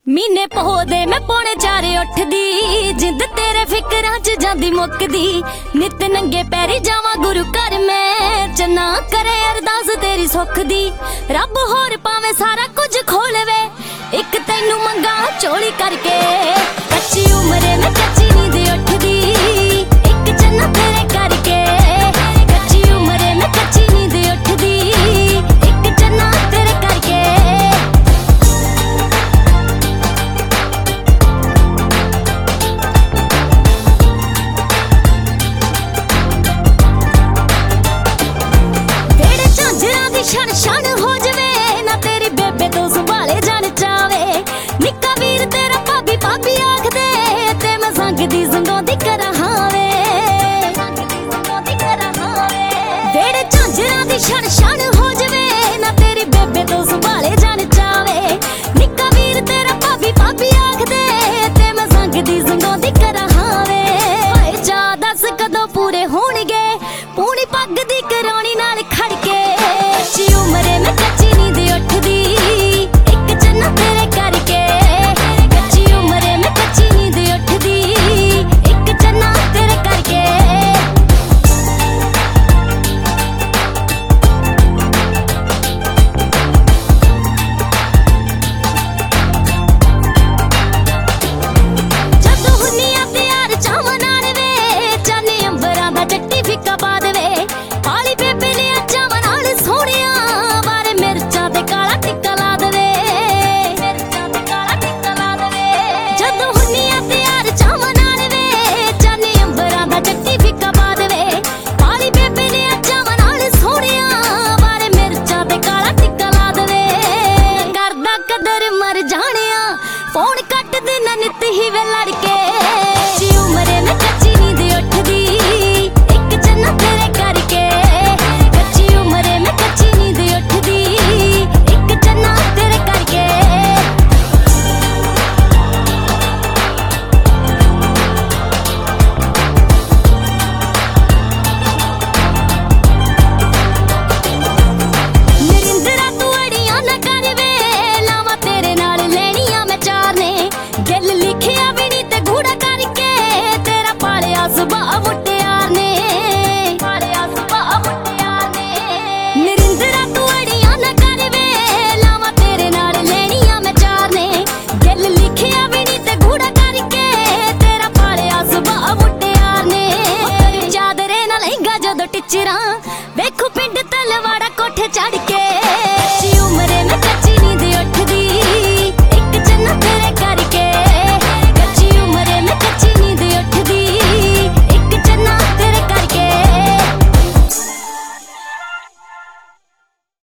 ਮਹੀਨੇ ਪਹੋਦੇ ਮੈਂ ਪੌਣੇ 4 ਉੱਠਦੀ, ਜਿੰਦ ਤੇਰੇ ਫਿਕਰਾਂ 'ਚ ਜਾਂਦੀ ਮੁੱਕਦੀ। ਨਿਤ ਨੰਗੇ ਪੈਰੀ ਜਾਵਾਂ ਗੁਰੂ ਘਰ ਮੈਂ, ਚੰਨਾ ਕਰੇ ਅਰਦਾਸ ਤੇਰੀ ਸੁੱਖ ਦੀ। ਰੱਬ ਹੋਰ ਪਾਵੇ ਸਾਰਾ ਕੁਝ ਖੋਲਵੇ, ਇੱਕ ਤੈਨੂੰ ਮੰਗਾ ਝੋਲੀ ਕਰਕੇ